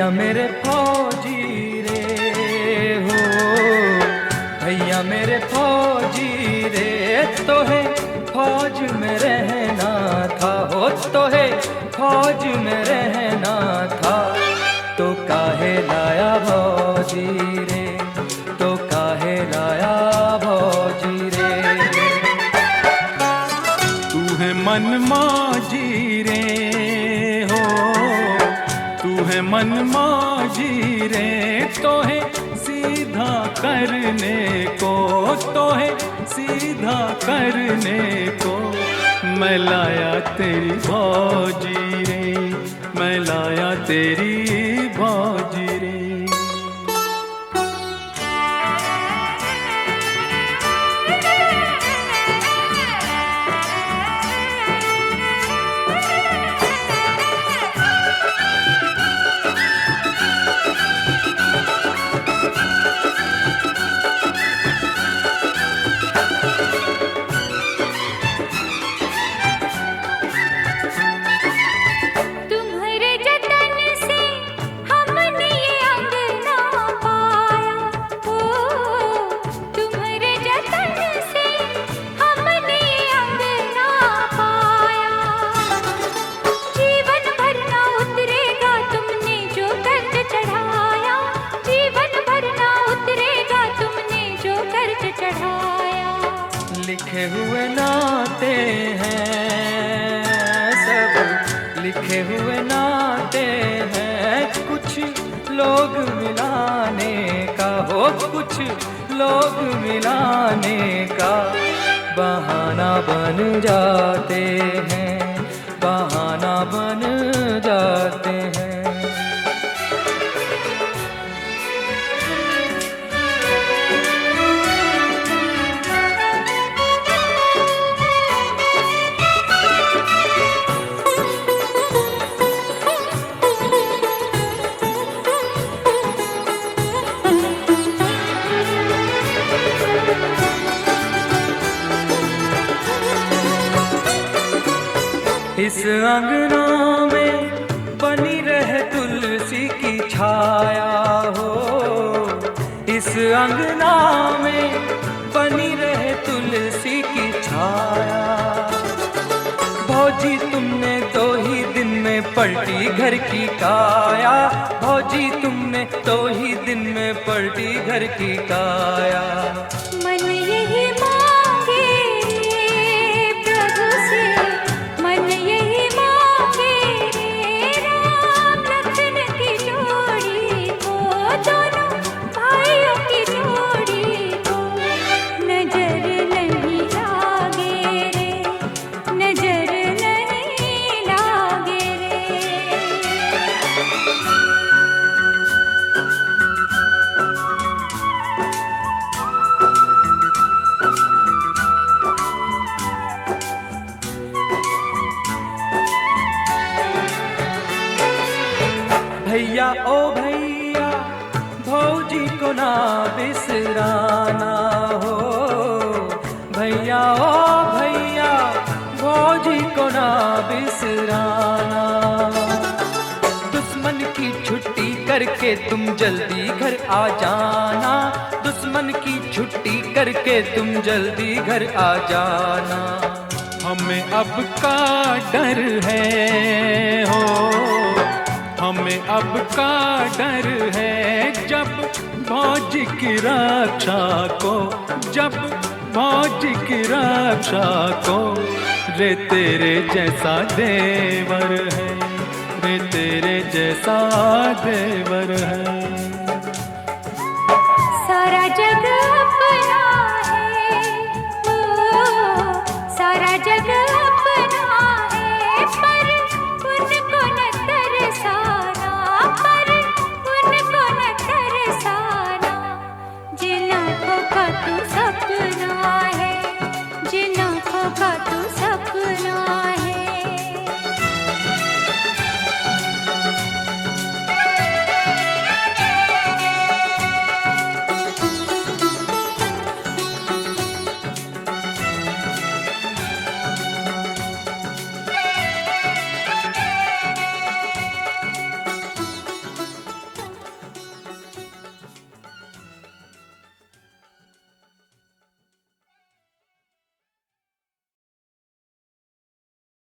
भैया मेरे फौजी रे हो, भैया मेरे फौजी रे, तो है फौज में रहना था हो, तो है फौज में रहना था, तो काहे लाया भौजी रे, तो काहे लाया भौजी रे। तू है मनमाजी रे हो, तू है मनमाजी रे, तो है सीधा करने को, तो है सीधा करने को। मैं लाया तेरी भौजी रे, मैं लाया तेरी भौजी रे। लिखे हुए नाते हैं सब, लिखे हुए नाते हैं, कुछ लोग मिलाने का हो, कुछ लोग मिलाने का बहाना बन जाते हैं, बहाना बन जाते हैं। इस अंगना में बनी रहे तुलसी की छाया हो, इस अंगना में बनी रहे तुलसी की छाया। भौजी तुमने 2 ही दिन में पलटी घर की काया, भौजी तुमने 2 ही दिन में पलटी घर की काया। मन यही मांगे प्रभु से, मन यही मांगे राम लखन की जोड़ी को, दोनों भाइयों की जोड़ी को। नजर नहीं लागे रे, नजर नहीं लागे रे। भैया ओ भैया भौजी को ना बिसराना हो, भैया ओ भैया भौजी को ना बिसराना। दुश्मन की छुट्टी करके तुम जल्दी घर आ जाना, दुश्मन की छुट्टी करके तुम जल्दी घर आ जाना। हमें अब का डर है हो, हमें अब का डर है, जब भौजी की रक्षा को, जब भौजी की रक्षा को। रे तेरे जैसा देवर है, रे तेरे जैसा देवर है।